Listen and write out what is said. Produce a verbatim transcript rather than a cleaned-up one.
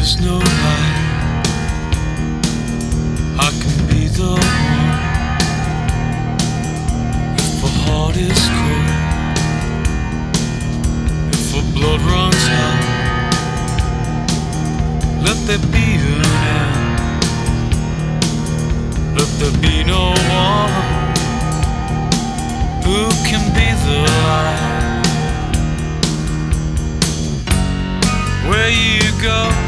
is no light, I can be the one. If a heart is cold, if a blood runs out, let there be an end. Let there be no one who can be the light. Where you go,